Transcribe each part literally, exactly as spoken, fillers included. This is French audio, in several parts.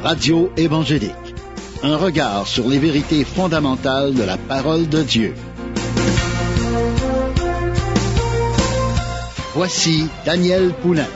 Radio évangélique. Un regard sur les vérités fondamentales de la parole de Dieu. Voici Daniel Poulain.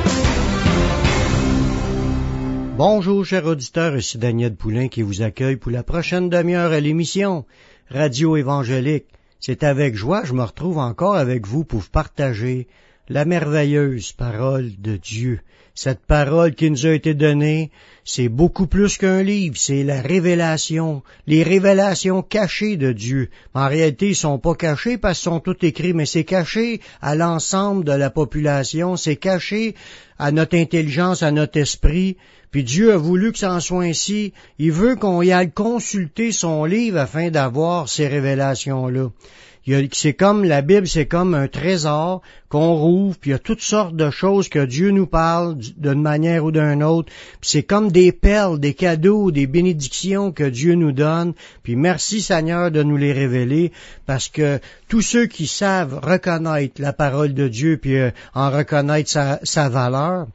Bonjour, chers auditeurs, ici Daniel Poulain qui vous accueille pour la prochaine demi-heure à l'émission Radio évangélique. C'est avec joie que je me retrouve encore avec vous pour partager la merveilleuse parole de Dieu. Cette parole qui nous a été donnée, c'est beaucoup plus qu'un livre, c'est la révélation, les révélations cachées de Dieu. En réalité, ils sont pas cachés parce qu'ils sont tous écrits, mais c'est caché à l'ensemble de la population, c'est caché à notre intelligence, à notre esprit. Puis Dieu a voulu que ça en soit ainsi. Il veut qu'on y aille consulter son livre afin d'avoir ces révélations-là. Il y a, c'est comme la Bible, c'est comme un trésor qu'on rouvre, puis il y a toutes sortes de choses que Dieu nous parle d'une manière ou d'une autre. Puis c'est comme des perles, des cadeaux, des bénédictions que Dieu nous donne. Puis merci Seigneur de nous les révéler, parce que tous ceux qui savent reconnaître la parole de Dieu, puis euh, en reconnaître sa, sa valeur,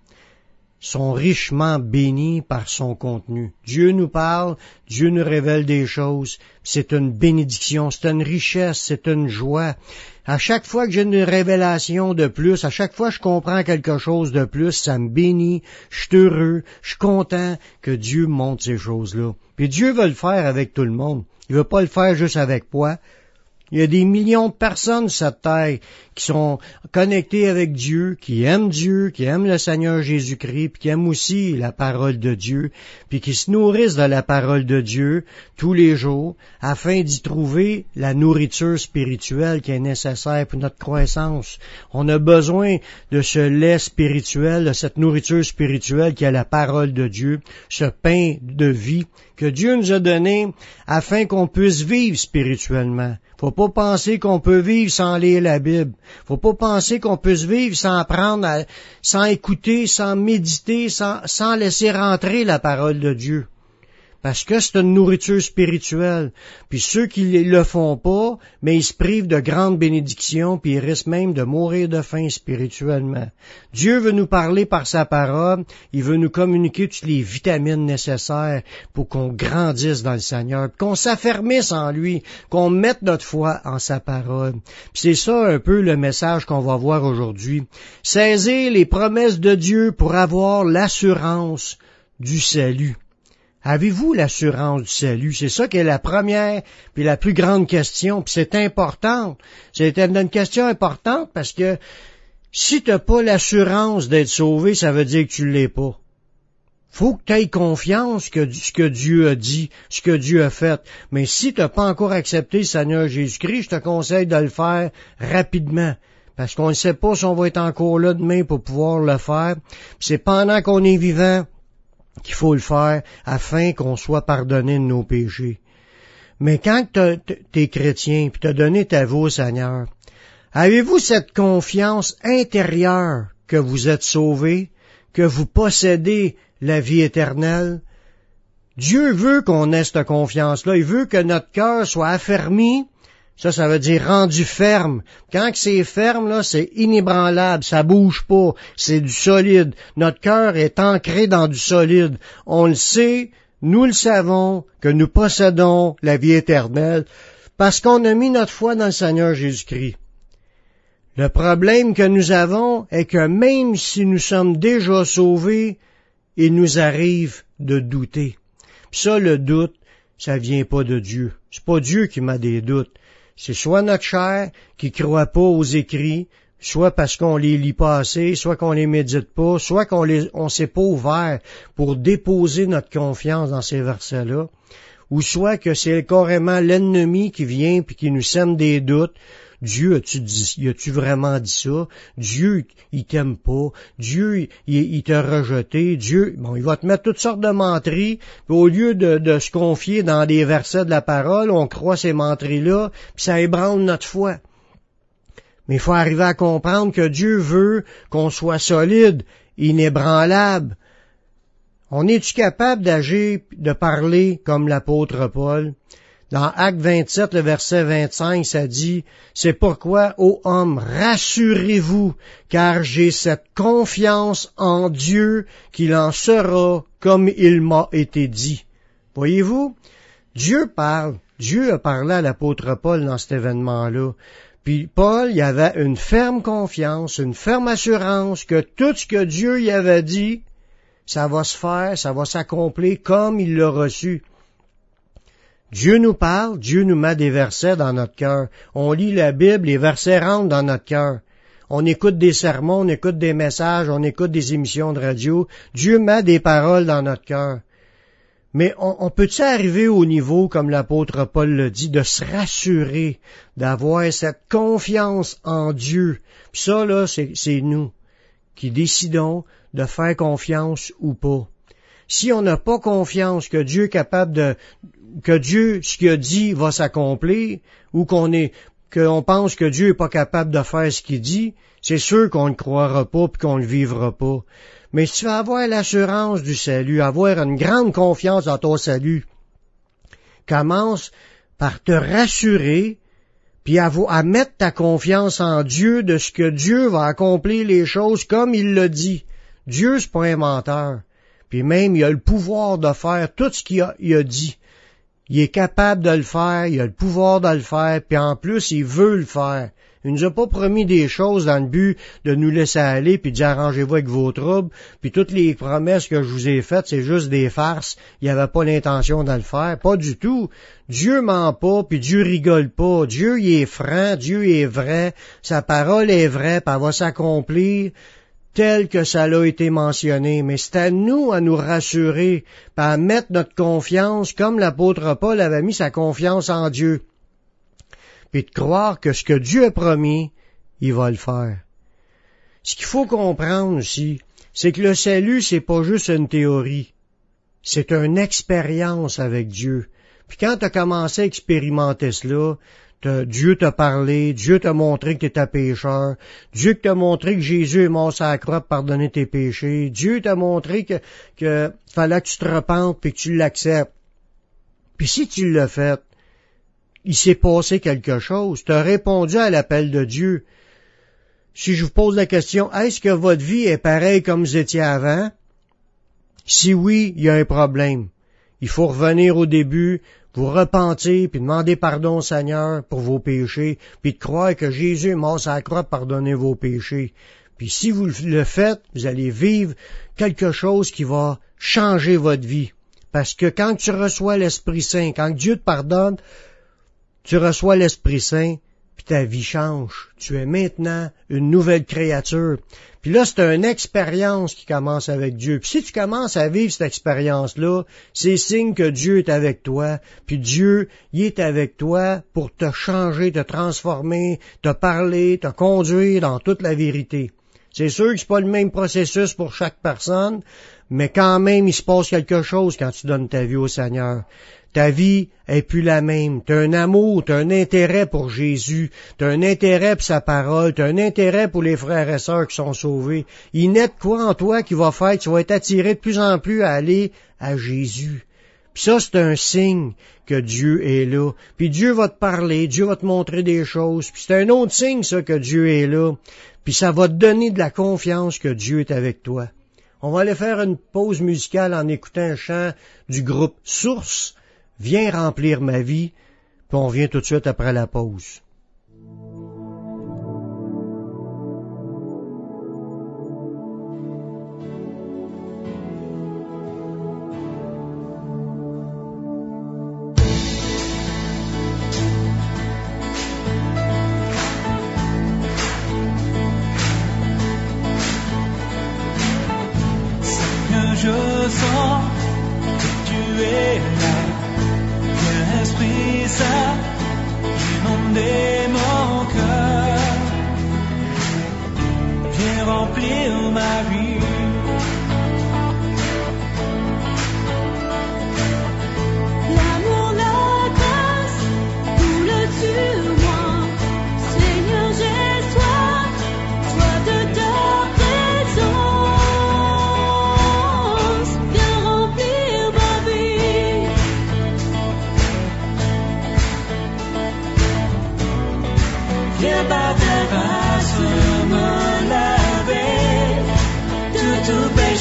sont richement bénis par son contenu. Dieu nous parle, Dieu nous révèle des choses. C'est une bénédiction, c'est une richesse, c'est une joie. À chaque fois que j'ai une révélation de plus, à chaque fois que je comprends quelque chose de plus, ça me bénit, je suis heureux, je suis content que Dieu montre ces choses-là. Puis Dieu veut le faire avec tout le monde. Il veut pas le faire juste avec moi. Il y a des millions de personnes sur cette terre qui sont connectées avec Dieu, qui aiment Dieu, qui aiment le Seigneur Jésus-Christ, puis qui aiment aussi la parole de Dieu, puis qui se nourrissent de la parole de Dieu tous les jours, afin d'y trouver la nourriture spirituelle qui est nécessaire pour notre croissance. On a besoin de ce lait spirituel, de cette nourriture spirituelle qui est la parole de Dieu, ce pain de vie que Dieu nous a donné afin qu'on puisse vivre spirituellement. Faut pas penser qu'on peut vivre sans lire la Bible. Faut pas penser qu'on peut vivre sans apprendre, à, sans écouter, sans méditer, sans, sans laisser rentrer la parole de Dieu. Parce que c'est une nourriture spirituelle. Puis ceux qui le font pas, mais ils se privent de grandes bénédictions, puis ils risquent même de mourir de faim spirituellement. Dieu veut nous parler par sa parole, il veut nous communiquer toutes les vitamines nécessaires pour qu'on grandisse dans le Seigneur, qu'on s'affermisse en lui, qu'on mette notre foi en sa parole. Puis c'est ça un peu le message qu'on va voir aujourd'hui. Saisir les promesses de Dieu pour avoir l'assurance du salut. Avez-vous l'assurance du salut? C'est ça qui est la première puis la plus grande question, puis c'est important. C'est une question importante parce que si tu n'as pas l'assurance d'être sauvé, ça veut dire que tu ne l'es pas. Faut que tu aies confiance que ce que Dieu a dit, ce que Dieu a fait. Mais si tu n'as pas encore accepté le Seigneur Jésus-Christ, je te conseille de le faire rapidement. Parce qu'on ne sait pas si on va être encore là demain pour pouvoir le faire. Puis c'est pendant qu'on est vivant qu'il faut le faire afin qu'on soit pardonné de nos péchés. Mais quand tu es chrétien puis tu as donné ta vie au Seigneur, avez-vous cette confiance intérieure que vous êtes sauvé, que vous possédez la vie éternelle? Dieu veut qu'on ait cette confiance-là. Il veut que notre cœur soit affermi. Ça, ça veut dire rendu ferme. Quand c'est ferme, là, c'est inébranlable, ça bouge pas, c'est du solide. Notre cœur est ancré dans du solide. On le sait, nous le savons, que nous possédons la vie éternelle, parce qu'on a mis notre foi dans le Seigneur Jésus-Christ. Le problème que nous avons est que même si nous sommes déjà sauvés, il nous arrive de douter. Puis ça, le doute, ça vient pas de Dieu. C'est pas Dieu qui m'a des doutes. C'est soit notre chair qui croit pas aux écrits, soit parce qu'on les lit pas assez, soit qu'on les médite pas, soit qu'on les, on s'est pas ouvert pour déposer notre confiance dans ces versets-là, ou soit que c'est carrément l'ennemi qui vient puis qui nous sème des doutes. Dieu, as-tu dit, as-tu vraiment dit ça? Dieu, il t'aime pas. Dieu, il, il t'a rejeté. Dieu, bon, il va te mettre toutes sortes de menteries. Puis au lieu de, de se confier dans des versets de la parole, on croit ces menteries-là, puis ça ébranle notre foi. Mais il faut arriver à comprendre que Dieu veut qu'on soit solide, inébranlable. On est-tu capable d'agir, de parler comme l'apôtre Paul? Dans Actes vingt-sept, le verset vingt-cinq, ça dit, « C'est pourquoi, ô hommes, rassurez-vous, car j'ai cette confiance en Dieu qu'il en sera comme il m'a été dit. » Voyez-vous, Dieu parle. Dieu a parlé à l'apôtre Paul dans cet événement-là. Puis Paul, il avait une ferme confiance, une ferme assurance que tout ce que Dieu y avait dit, ça va se faire, ça va s'accomplir comme il l'a reçu. Dieu nous parle, Dieu nous met des versets dans notre cœur. On lit la Bible, les versets rentrent dans notre cœur. On écoute des sermons, on écoute des messages, on écoute des émissions de radio. Dieu met des paroles dans notre cœur. Mais on, on peut-tu arriver au niveau, comme l'apôtre Paul le dit, de se rassurer, d'avoir cette confiance en Dieu? Puis ça, là, c'est, c'est nous qui décidons de faire confiance ou pas. Si on n'a pas confiance que Dieu est capable de, que Dieu, ce qu'il a dit, va s'accomplir, ou qu'on est, qu'on pense que Dieu est pas capable de faire ce qu'il dit, c'est sûr qu'on ne croira pas puis qu'on ne vivra pas. Mais si tu veux avoir l'assurance du salut, avoir une grande confiance dans ton salut, commence par te rassurer, puis à, à mettre ta confiance en Dieu de ce que Dieu va accomplir les choses comme il l'a dit. Dieu, c'est pas un menteur. Puis même, il a le pouvoir de faire tout ce qu'il a, il a dit. Il est capable de le faire, il a le pouvoir de le faire, puis en plus, il veut le faire. Il nous a pas promis des choses dans le but de nous laisser aller puis de dire arrangez-vous avec vos troubles, puis toutes les promesses que je vous ai faites, c'est juste des farces. Il avait pas l'intention de le faire, pas du tout. Dieu ment pas, puis Dieu rigole pas. Dieu, il est franc, Dieu est vrai, sa parole est vraie, puis elle va s'accomplir tel que ça l'a été mentionné. Mais c'est à nous à nous rassurer, puis à mettre notre confiance, comme l'apôtre Paul avait mis sa confiance en Dieu. Puis de croire que ce que Dieu a promis, il va le faire. Ce qu'il faut comprendre aussi, c'est que le salut, c'est pas juste une théorie. C'est une expérience avec Dieu. Puis quand tu as commencé à expérimenter cela, t'as, Dieu t'a parlé, Dieu t'a montré que tu étais pécheur, Dieu t'a montré que Jésus est mort sur la croix pour pardonner tes péchés, Dieu t'a montré que, que fallait que tu te repentes et que tu l'acceptes. Puis si tu l'as fait, il s'est passé quelque chose. Tu as répondu à l'appel de Dieu. Si je vous pose la question, est-ce que votre vie est pareille comme vous étiez avant? Si oui, il y a un problème. Il faut revenir au début, vous repentir, puis demander pardon au Seigneur pour vos péchés, puis de croire que Jésus est mort sur la croix pour pardonner vos péchés. Puis si vous le faites, vous allez vivre quelque chose qui va changer votre vie. Parce que quand tu reçois l'Esprit Saint, quand Dieu te pardonne, tu reçois l'Esprit Saint, puis ta vie change. Tu es maintenant une nouvelle créature. Puis là, c'est une expérience qui commence avec Dieu. Puis si tu commences à vivre cette expérience-là, c'est signe que Dieu est avec toi. Puis Dieu, il est avec toi pour te changer, te transformer, te parler, te conduire dans toute la vérité. C'est sûr que c'est pas le même processus pour chaque personne, mais quand même, il se passe quelque chose quand tu donnes ta vie au Seigneur. Ta vie est plus la même. Tu as un amour, tu as un intérêt pour Jésus, tu as un intérêt pour sa parole, tu as un intérêt pour les frères et sœurs qui sont sauvés. Il naît de quoi en toi qui va faire que tu vas être attiré de plus en plus à aller à Jésus. Puis ça, c'est un signe que Dieu est là. Puis Dieu va te parler, Dieu va te montrer des choses. Puis c'est un autre signe, ça, que Dieu est là. Puis ça va te donner de la confiance que Dieu est avec toi. On va aller faire une pause musicale en écoutant un chant du groupe Source. Viens remplir ma vie, puis on revient tout de suite après la pause. Seigneur, je sens que tu es là. Esprit Saint, inonder mon cœur, viens remplir ma vie. L'amour, la grâce, coule sur moi. Seigneur, j'ai soif, soif de ta présence. Viens remplir ma vie.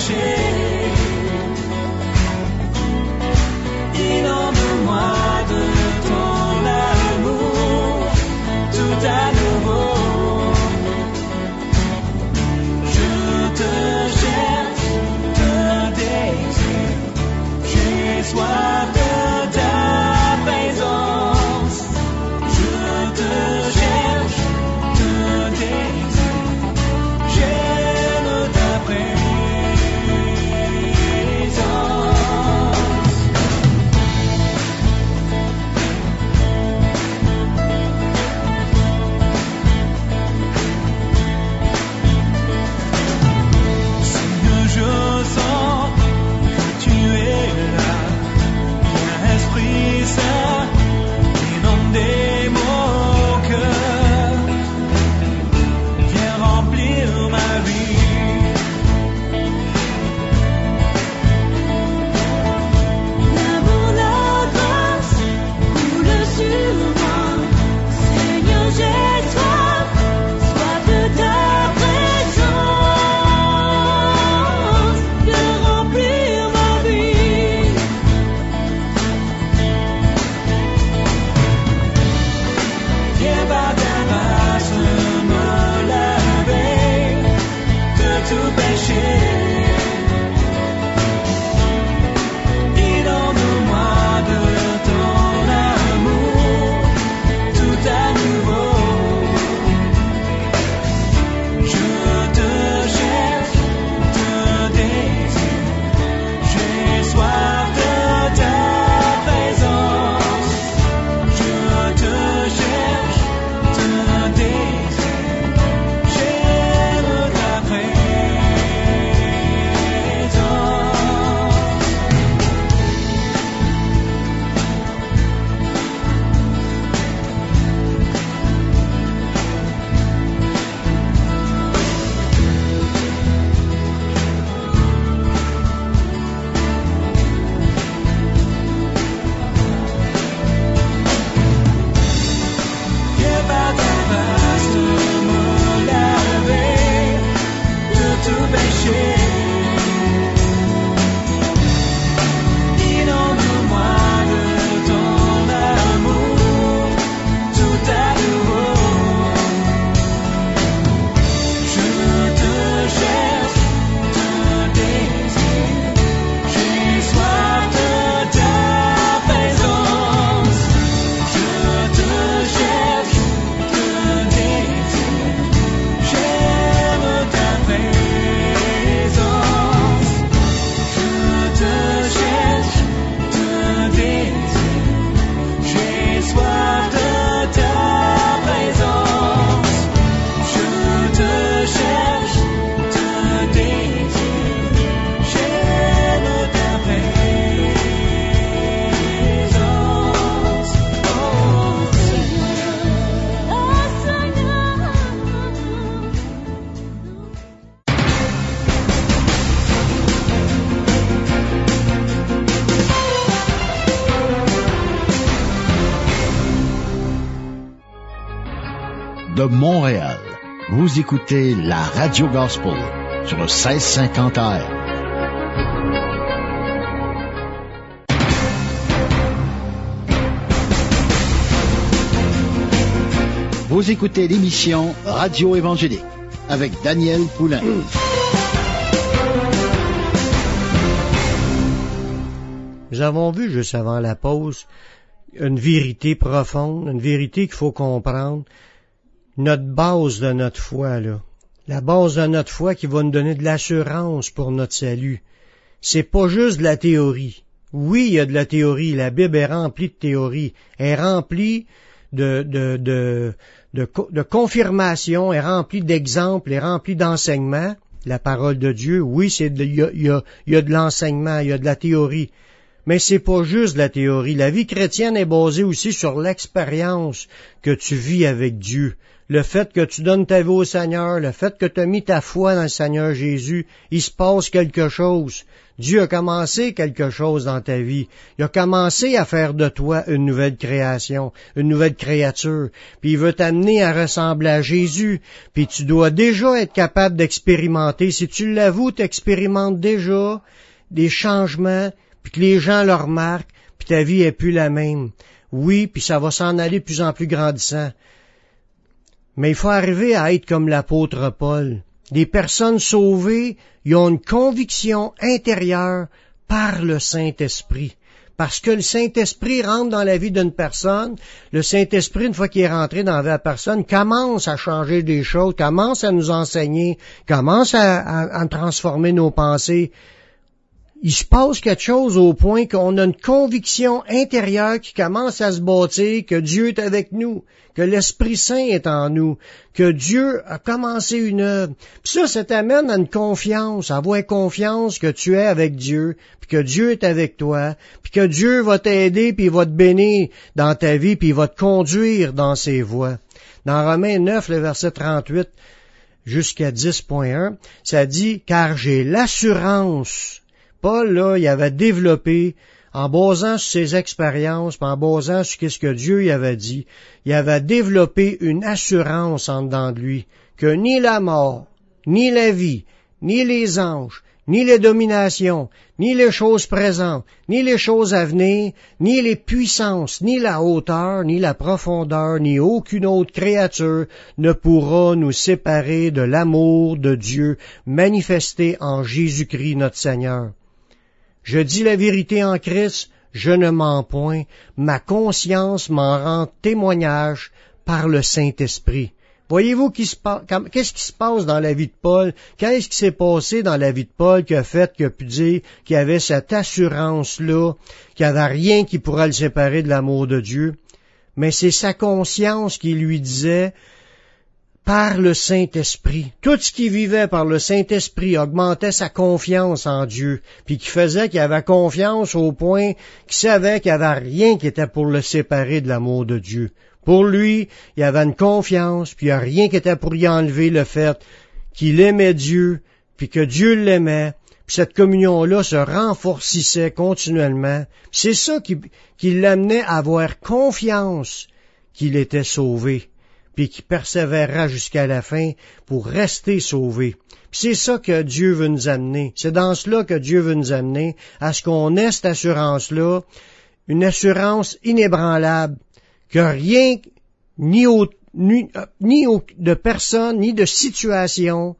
péchés. Inonde-moi de ton amour tout à nouveau. Je te cherche, te désire, j'ai soif de ta présence. Je te cherche, te désire, j'aime ta présence. Seigneur, je sens que tu es là. Viens, Esprit Saint, inonder mon cœur. Viens remplir ma vie. L'amour, la grâce coule sur moi. Seigneur, j'ai soif, soif de ta présence. Viens remplir ma vie. Viens par ta grâce me laver de tout péché. Inonde-moi de ton amour tout à nouveau. Je te cherche, te désire, j'ai soif de ta présence. Je te cherche, te désire, j'aime ta présence. Viens par ta grâce me laver de tout péché. Inonde-moi de ton amour tout à nouveau. Je te cherche, te désire, j'ai soif de ta présence. Je te cherche, te désire, j'aime ta présence. Je te cherche, te désire, j'ai soif de ta présence. Je te cherche, te désire, j'aime ta présence. Oh Seigneur. Oh Seigneur. De Montréal, vous écoutez la Radio Gospel sur le seize cinquante A M. Vous écoutez l'émission Radio Évangélique avec Daniel Poulain. Nous avons vu juste avant la pause une vérité profonde, une vérité qu'il faut comprendre. Notre base de notre foi, là. La base de notre foi qui va nous donner de l'assurance pour notre salut. C'est pas juste de la théorie. Oui, il y a de la théorie. La Bible est remplie de théorie. Elle est remplie de, de, de, de, de confirmation, elle est remplie d'exemples, elle est remplie d'enseignements. La parole de Dieu, oui, c'est de, il y a, il y a, il y a de l'enseignement, il y a de la théorie. Mais c'est pas juste de la théorie. La vie chrétienne est basée aussi sur l'expérience que tu vis avec Dieu. le fait que tu donnes ta vie au Seigneur, le fait que tu as mis ta foi dans le Seigneur Jésus, il se passe quelque chose. Dieu a commencé quelque chose dans ta vie. Il a commencé à faire de toi une nouvelle création, une nouvelle créature. Puis il veut t'amener à ressembler à Jésus. Puis tu dois déjà être capable d'expérimenter. Si tu l'avoues, tu expérimentes déjà des changements, puis que les gens le remarquent, puis ta vie est plus la même. Oui, puis ça va s'en aller de plus en plus grandissant. Mais il faut arriver à être comme l'apôtre Paul. Les personnes sauvées, ils ont une conviction intérieure par le Saint-Esprit. Parce que le Saint-Esprit rentre dans la vie d'une personne, le Saint-Esprit, une fois qu'il est rentré dans la vie de la personne, commence à changer des choses, commence à nous enseigner, commence à, à, à transformer nos pensées. Il se passe quelque chose au point qu'on a une conviction intérieure qui commence à se bâtir, que Dieu est avec nous, que l'Esprit Saint est en nous, que Dieu a commencé une œuvre. Puis ça, ça t'amène à une confiance, à avoir confiance que tu es avec Dieu, puis que Dieu est avec toi, puis que Dieu va t'aider, puis il va te bénir dans ta vie, puis il va te conduire dans ses voies. Dans Romains neuf, le verset trente-huit jusqu'à dix point un, ça dit « Car j'ai l'assurance ». Paul, là, il avait développé, en basant sur ses expériences, puis en basant sur ce que Dieu lui avait dit, il avait développé une assurance en dedans de lui, que ni la mort, ni la vie, ni les anges, ni les dominations, ni les choses présentes, ni les choses à venir, ni les puissances, ni la hauteur, ni la profondeur, ni aucune autre créature ne pourra nous séparer de l'amour de Dieu manifesté en Jésus-Christ notre Seigneur. Je dis la vérité en Christ, je ne mens point, ma conscience m'en rend témoignage par le Saint-Esprit. Voyez-vous qu'est-ce qui se passe dans la vie de Paul? Qu'est-ce qui s'est passé dans la vie de Paul qui a fait, qui a pu dire qu'il avait cette assurance-là, qu'il n'y avait rien qui pourrait le séparer de l'amour de Dieu? Mais c'est sa conscience qui lui disait par le Saint-Esprit. Tout ce qui vivait par le Saint-Esprit augmentait sa confiance en Dieu, puis qui faisait qu'il avait confiance au point qu'il savait qu'il n'y avait rien qui était pour le séparer de l'amour de Dieu. Pour lui, il y avait une confiance, puis il n'y a rien qui était pour y enlever le fait qu'il aimait Dieu, puis que Dieu l'aimait, puis cette communion-là se renforcissait continuellement. Puis c'est ça qui, qui l'amenait à avoir confiance qu'il était sauvé, puis qui persévérera jusqu'à la fin pour rester sauvé. Puis c'est ça que Dieu veut nous amener. C'est dans cela que Dieu veut nous amener, à ce qu'on ait cette assurance-là, une assurance inébranlable, que rien, ni, au, ni, ni au, de personne, ni de situation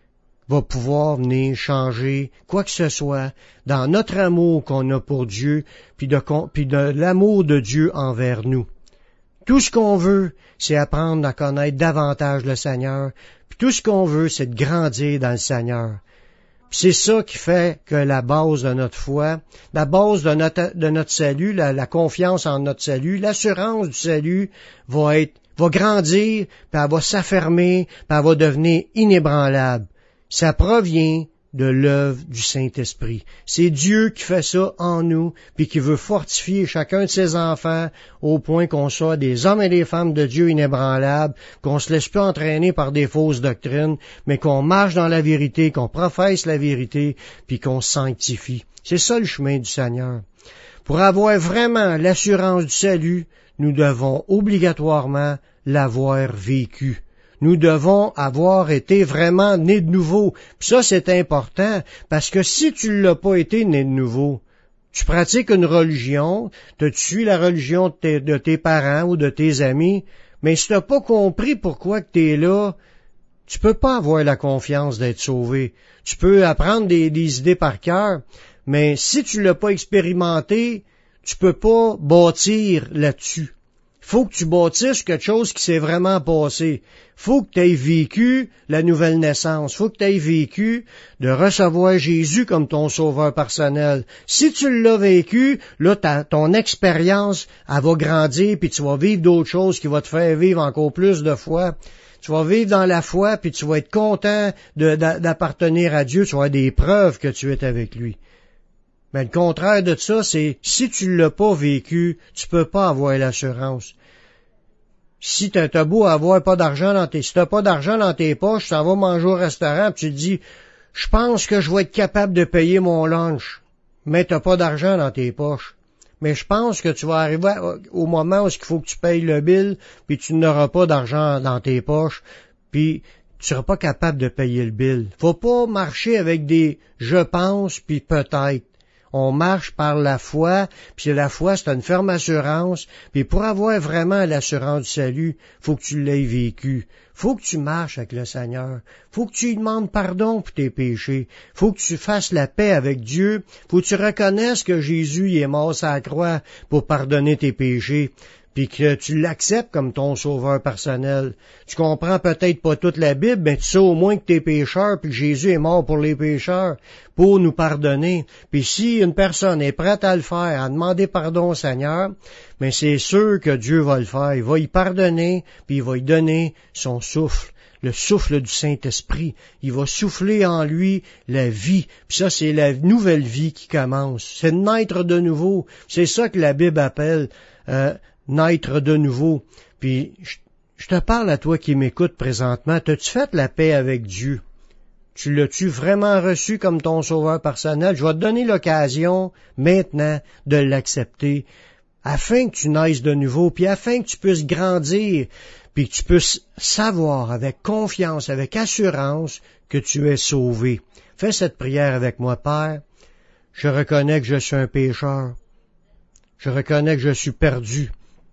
va pouvoir venir changer quoi que ce soit dans notre amour qu'on a pour Dieu, puis de, puis de l'amour de Dieu envers nous. Tout ce qu'on veut, c'est apprendre à connaître davantage le Seigneur, puis tout ce qu'on veut, c'est de grandir dans le Seigneur. C'est ça qui fait que la base de notre foi, la base de notre, de notre salut, la, la confiance en notre salut, l'assurance du salut va être, va grandir, puis elle va s'affermer, puis elle va devenir inébranlable. Ça provient de l'œuvre du Saint-Esprit. C'est Dieu qui fait ça en nous, puis qui veut fortifier chacun de ses enfants au point qu'on soit des hommes et des femmes de Dieu inébranlables, qu'on se laisse pas entraîner par des fausses doctrines, mais qu'on marche dans la vérité, qu'on professe la vérité, puis qu'on se sanctifie. C'est ça le chemin du Seigneur. Pour avoir vraiment l'assurance du salut, nous devons obligatoirement l'avoir vécu. Nous devons avoir été vraiment nés de nouveau. Puis ça, c'est important, parce que si tu ne l'as pas été né de nouveau, tu pratiques une religion, tu suis la religion de tes, de tes parents ou de tes amis, mais si tu n'as pas compris pourquoi que tu es là, tu peux pas avoir la confiance d'être sauvé. Tu peux apprendre des, des idées par cœur, mais si tu ne l'as pas expérimenté, tu peux pas bâtir là-dessus. Faut que tu bâtisses quelque chose qui s'est vraiment passé. Faut que tu aies vécu la nouvelle naissance. Faut que tu aies vécu de recevoir Jésus comme ton sauveur personnel. Si tu l'as vécu, là, ta, ton expérience, elle va grandir, puis tu vas vivre d'autres choses qui vont te faire vivre encore plus de foi. Tu vas vivre dans la foi, puis tu vas être content de, d'appartenir à Dieu. Tu vas avoir des preuves que tu es avec lui. Mais le contraire de ça, c'est si tu l'as pas vécu, tu peux pas avoir l'assurance. Si t'as, t'as beau avoir pas d'argent dans tes, si t'as pas d'argent dans tes poches, tu t'en vas manger au restaurant, puis tu te dis, je pense que je vais être capable de payer mon lunch, mais t'as pas d'argent dans tes poches. Mais je pense que tu vas arriver au moment où il faut que tu payes le bill, puis tu n'auras pas d'argent dans tes poches, puis tu seras pas capable de payer le bill. Faut pas marcher avec des « je pense » puis « peut-être ». On marche par la foi, puis la foi, c'est une ferme assurance, puis pour avoir vraiment l'assurance du salut, faut que tu l'aies vécu. Faut que tu marches avec le Seigneur. Faut que tu lui demandes pardon pour tes péchés. Faut que tu fasses la paix avec Dieu. Faut que tu reconnaisses que Jésus il est mort sur la croix pour pardonner tes péchés, puis que tu l'acceptes comme ton sauveur personnel. Tu comprends peut-être pas toute la Bible, mais tu sais au moins que t'es pécheur, puis que Jésus est mort pour les pécheurs, pour nous pardonner. Puis si une personne est prête à le faire, à demander pardon au Seigneur, mais c'est sûr que Dieu va le faire. Il va y pardonner, puis il va y donner son souffle, le souffle du Saint-Esprit. Il va souffler en lui la vie. Puis ça, c'est la nouvelle vie qui commence. C'est de naître de nouveau. C'est ça que la Bible appelle euh, naître de nouveau. Puis, je, je te parle à toi qui m'écoutes présentement. T'as-tu fait la paix avec Dieu? Tu l'as-tu vraiment reçu comme ton sauveur personnel? Je vais te donner l'occasion, maintenant, de l'accepter, afin que tu naisses de nouveau, puis afin que tu puisses grandir, puis que tu puisses savoir avec confiance, avec assurance, que tu es sauvé. Fais cette prière avec moi, Père. Je reconnais que je suis un pécheur. Je reconnais que je suis perdu.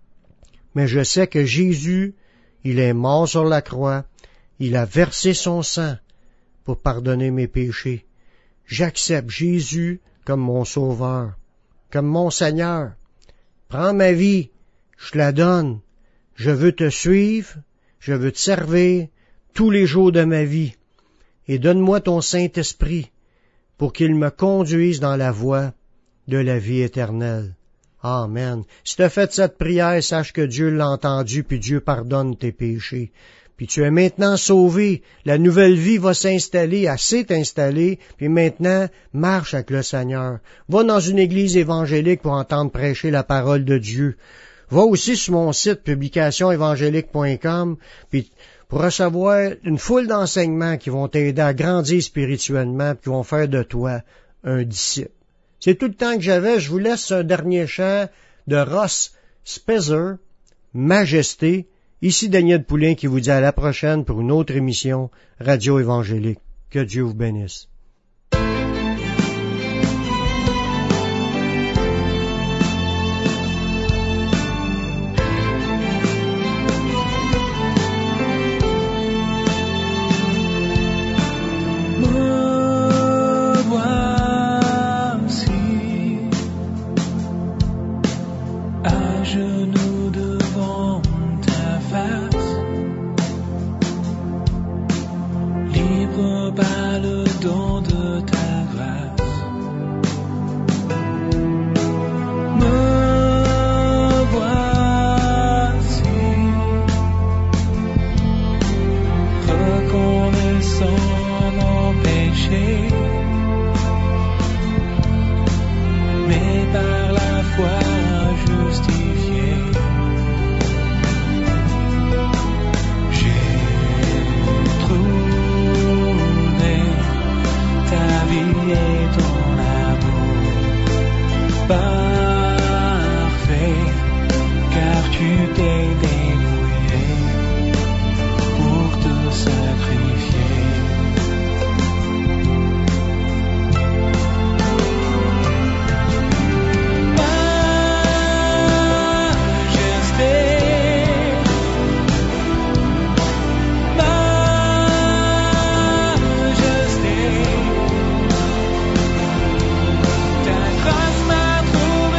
Mais je sais que Jésus, il est mort sur la croix, il a versé son sang pour pardonner mes péchés. J'accepte Jésus comme mon sauveur, comme mon Seigneur. Prends ma vie, je te la donne. Je veux te suivre, je veux te servir tous les jours de ma vie. Et donne-moi ton Saint-Esprit pour qu'il me conduise dans la voie de la vie éternelle. Amen. Si tu as fait cette prière, sache que Dieu l'a entendu, puis Dieu pardonne tes péchés. Puis tu es maintenant sauvé. La nouvelle vie va s'installer, elle s'est installée, puis maintenant, marche avec le Seigneur. Va dans une église évangélique pour entendre prêcher la parole de Dieu. Va aussi sur mon site publication évangélique point com, puis pour recevoir une foule d'enseignements qui vont t'aider à grandir spirituellement, puis qui vont faire de toi un disciple. C'est tout le temps que j'avais. Je vous laisse un dernier chant de Ross Spezer, Majesté. Ici Daniel Poulain qui vous dit à la prochaine pour une autre émission Radio Évangélique. Que Dieu vous bénisse. Ta grâce m'a trouvé.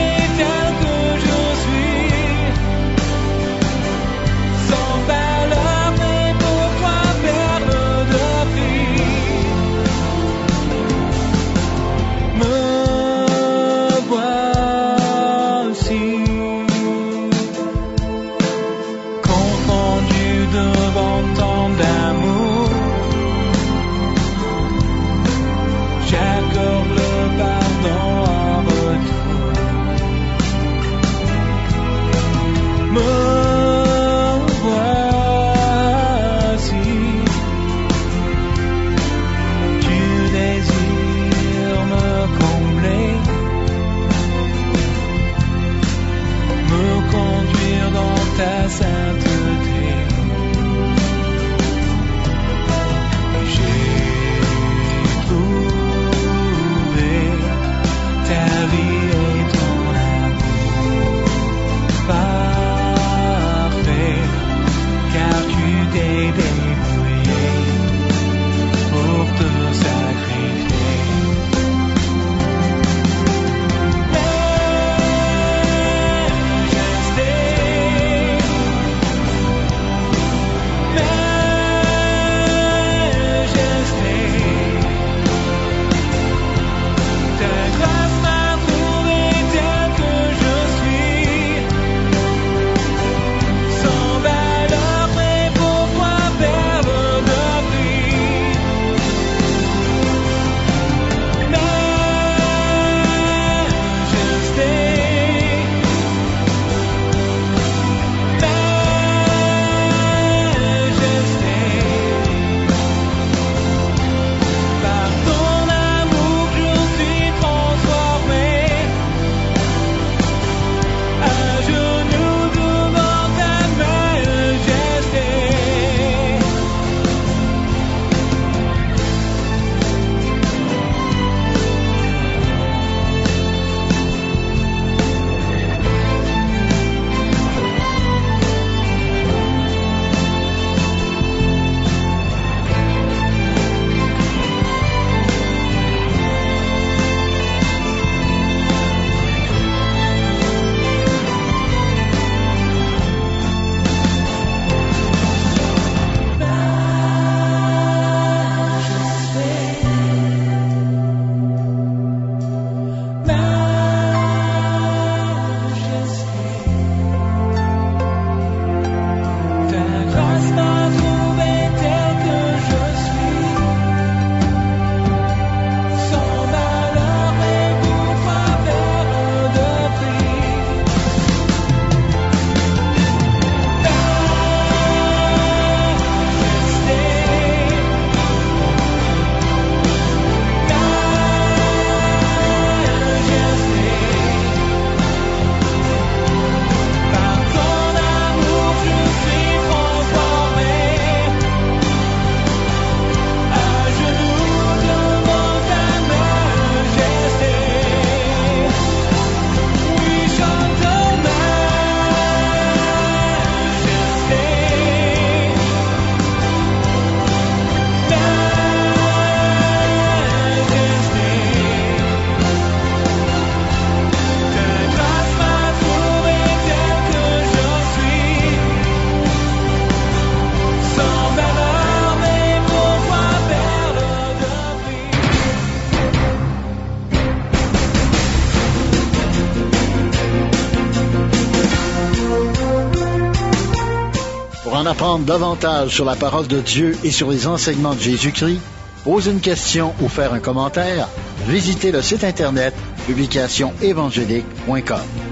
Pour en apprendre davantage sur la parole de Dieu et sur les enseignements de Jésus-Christ, poser une question ou faire un commentaire, visitez le site internet publication évangélique point com.